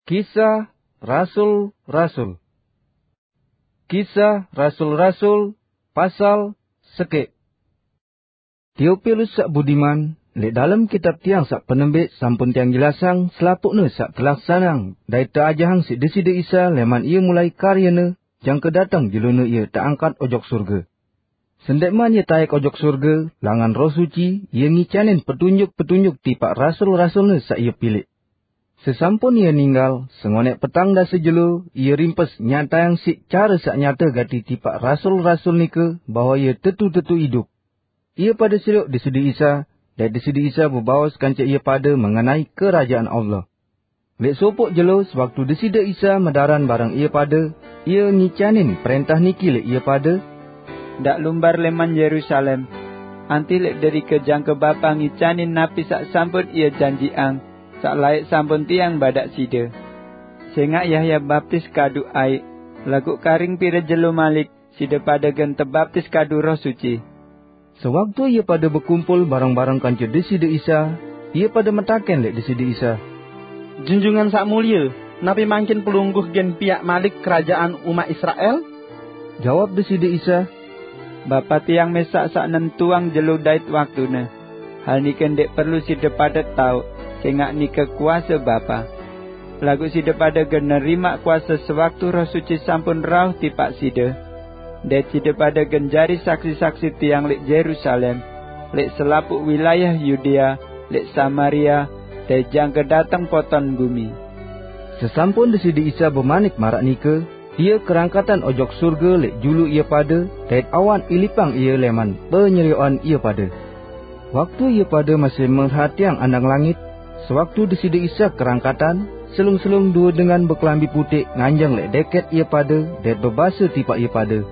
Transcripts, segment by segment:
Kisah Rasul-Rasul. Kisah Rasul-Rasul pasal sekek. Theophilus sak budiman, lek dalam kitab tiang sak penembik sampun tiang jelasang selapukna sak kelaksanang daita ajahang si Deside Isa leman ia mulai karyana jang kedatang jeluna ia tak angkat ojok surga. Sendekman ia taik ojok surga, langan roh suci, ia ngicanin petunjuk-petunjuk tipak rasul-rasulna sak ia pilih. Sesampun ia ninggal, sengonek petang dah sejelo, ia rimpes nyata yang si cara sak nyata gati tipak rasul-rasul nika bahawa ia tetu-tetu hidup. Ia pada seriuk Deside Isa, dan Deside Isa berbawas kanca ia pada mengenai kerajaan Allah. Lek sopok jelo sewaktu Deside Isa medaran barang ia pada, ia ngicanin perintah niki lek ia pada, dak lumbar leman Yerusalem. Anti lek dari kejang ke bapa ngicanin napi sak sampun ia janjiang, sak laik sampun tiang badak sida. Sengak Yahya baptis kadu air, lagu karing pira jelo malik, sida pada gen tebaptis kadu roh suci. Sewaktu ia pada berkumpul barang-barang kanca Deside Isa, ia pada metaken lek Deside Isa, Junjungan sak mulia, napi mangkin pelungguh gen pihak malik kerajaan umat Israel? Jawab Deside Isa, Bapa tiang mesak sak nentuang jelo dait waktuna. Hal ni kendek perlu sida pada tahu, sengak ni kekuasa Bapa. Lagu sida pada gen nerima kuasa sewaktu roh suci sampun rauh tipak sida. Dan sida pada gen jari saksi-saksi tiang lek Yerusalem, lek selapuk wilayah Yudea, lek Samaria, dan jang kedatang poton bumi. Sesampun Deside Isa bermanik marak nika, ia kerangkatan ojok surga lek julu ia pada, tait awan ilipang ia leman penyeriuan ia pada. Waktu ia pada masih merhatiang andang langit, sewaktu Deside Isa kerangkatan, selung-selung dua dengan berkelambi putih nganjang lek deket ia pada, dan berbahasa tipak ia pada,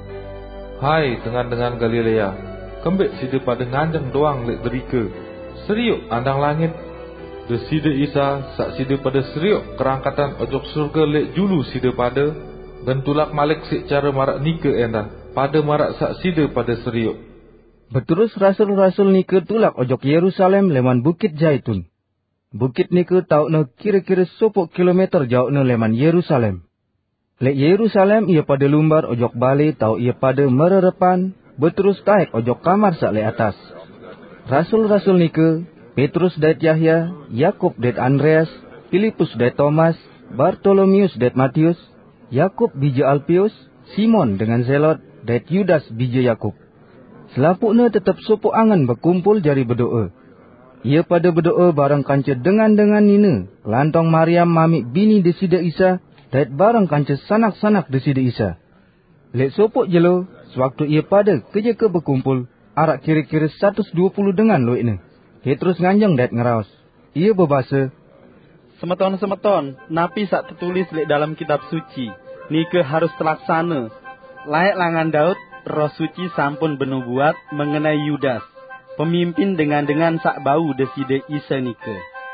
Hai dengan Galilea, kembek sida pada nganjang doang lek derika, seriuk andang langit. Deside Isa sak sida pada seriuk kerangkatan ojok surga lek julu sida pada, dan tulak malik sik cara marak nika endah, pada marak sak sida pada seriuk. Beterus rasul-rasul nika tulak ojok Yerusalem leman Bukit Zaitun. Bukit nika taukna kira-kira 10 kilometer jauhna leman Yerusalem. Lek Yerusalem ia pada lumbar ojok bale tau ia pada mererepan, beterus taik ojok kamar sak lek atas. Rasul-rasul nika, Petrus dat Yahya, Yakub dat Andreas, Filipus dat Thomas, Bartolomeus dat Matius, Yakub biji Alpius, Simon dengan Zelot, dat Yudas biji Yakub. Selapukna tetap sopok angan berkumpul jari berdoa. Ia pada berdoa barang kanca dengan nina, lantong Maryam mami bini Deside Isa, dat barang kanca sanak-sanak Deside Isa. Lek sopok jelo, sewaktu ia pada kejeka berkumpul, arak kira-kira 120 dengan loikna. Petrus nganjang dat ngeraos. Ia berbahasa, Semeton-semeton, napi sak tertulis lek dalam kitab suci, nika harus terlaksana. Layak langan Daud, roh suci sampun benubuat mengenai Yudas, pemimpin dengan sak bau Deside Isa nika.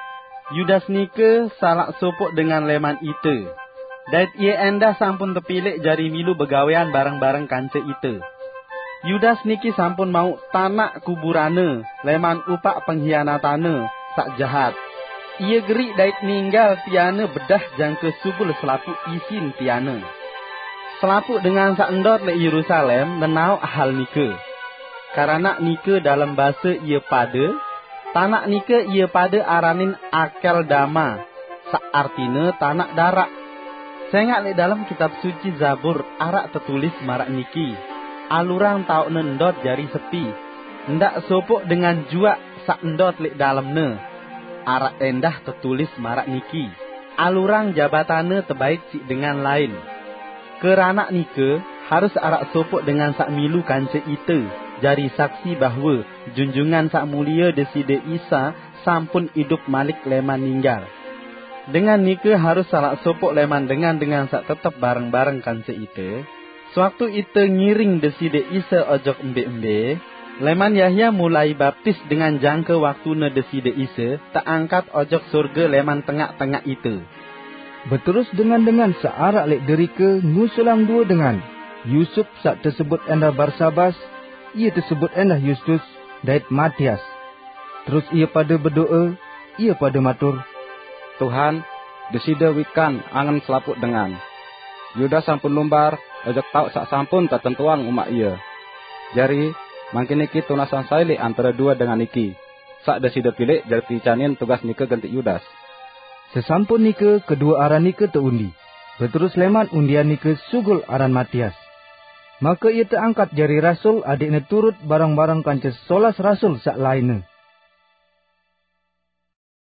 Yudas nika salak sopok dengan leman ite. Dait ia endah sampun terpilih jari milu begawean barang-barang kanca ite. Yudas niki sampun mau tanak kuburane, leman upak pengkhianatane, sak jahat. Ia gerik dait ninggal tiana bedah jangke subul selapuk isin tiana. Selapuk dengan sak endot le Yerusalem menau hal nika. Karena nika dalam bahasa ia pada, tanak nika ia pada aranin akel dama, sak artine tanak darak. Sengak le dalam kitab suci Zabur arak tertulis marak niki, alurang tau nendot jari sepi, ndak sopok dengan juak sak endot le dalamne. Arak endah tertulis marak niki, alurang jabatane terbaik si dengan lain. Kerana nika harus arak sopok dengan sak milu kanca ite, jari saksi bahawa junjungan sak mulia Deside Isa sampun hidup malik leman ninggal. Dengan nika harus salak sopok leman dengan sak tetap bareng-bareng kanca ite. Sewaktu ite ngiring Deside Isa ojok embe-embe, leman Yahya mulai baptis dengan jangka waktuna Deside Isa tak angkat ojok surga leman tengah-tengah ite. Beterus dengan searak lek derika ngusulang dua dengan Yusuf sak tersebut endah Barsabas, ia tersebut endah Justus, dait Matias. Terus ia pada berdoa, ia pada matur, Tuhan, desida wikan angen selaput dengan. Yudas sampun lumbar, ojok tau sak sampun tertentuang umak ia. Jari, mangkin iki tunasan saili antara dua dengan iki. Sak desida pilih jari canin tugas nike ganti Yudas. Sesampun nike kedua aran nike teundi. Beterus leman undian nike sugul aran Matias. Maka ia terangkat jari rasul adiknya turut barang-barang kanca 11 rasul sak lainnya.